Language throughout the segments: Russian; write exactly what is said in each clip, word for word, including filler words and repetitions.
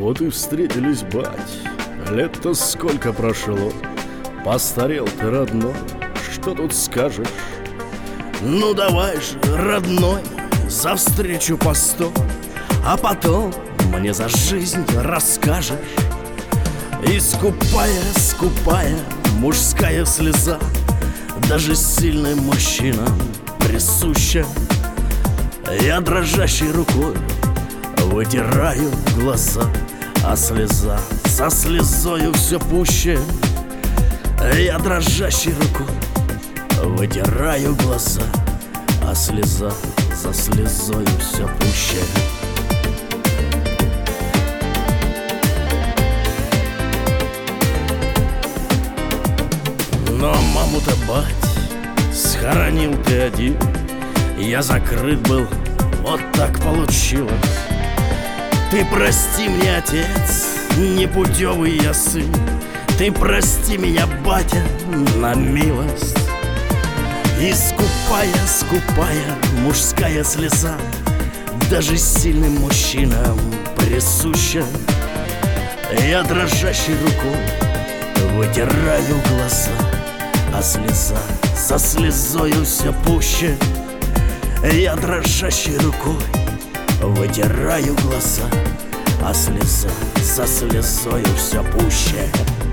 Вот и встретились, бать. Лет-то сколько прошло. Постарел ты, родной, что тут скажешь? Ну давай же, родной, за встречу постой, а потом мне за жизнь расскажешь. И скупая, скупая мужская слеза даже сильным мужчинам присуща. Я дрожащей рукой вытираю глаза, а слеза за слезою все пуще. Я дрожащей рукой вытираю глаза, а слеза за слезою все пуще. Но маму-то, бать, схоронил ты один. Я закрыт был, вот так получилось. Ты прости меня, отец, непутевый я сын. Ты прости меня, батя, на милость. И скупая, скупая мужская слеза даже сильным мужчинам присуща. Я дрожащей рукой вытираю глаза, а слеза за слезою все пуще. Я дрожащей рукой вытираю глаза, а слеза за слезою все пуще.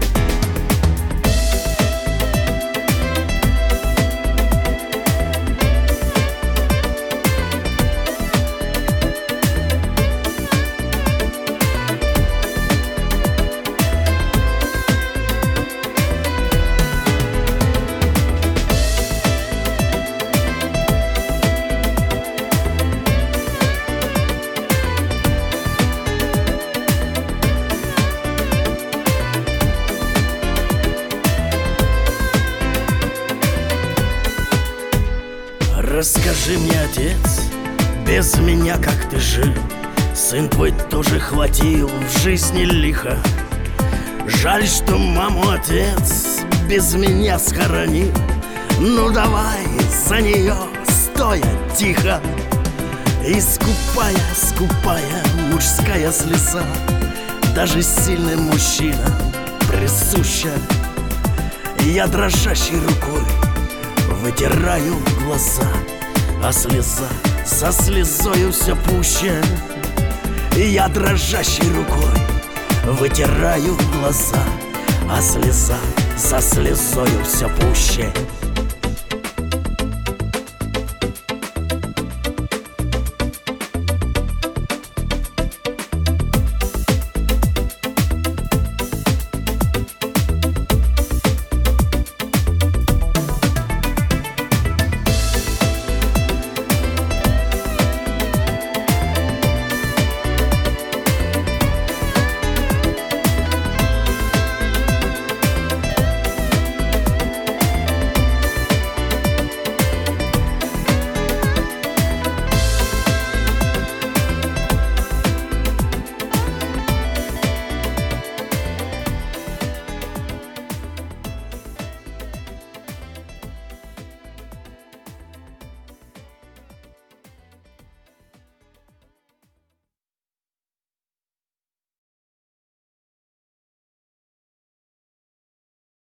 Расскажи мне, отец, без меня как ты жил? Сын твой тоже хватил в жизни лихо. Жаль, что маму отец без меня схоронил. Ну давай за нее стоя тихо. И скупая, скупая мужская слеза даже сильным мужчинам присуща. Я дрожащей рукой вытираю глаза, а слеза за слезою все пуще. И я дрожащей рукой вытираю глаза, а слеза за слезою все пуще.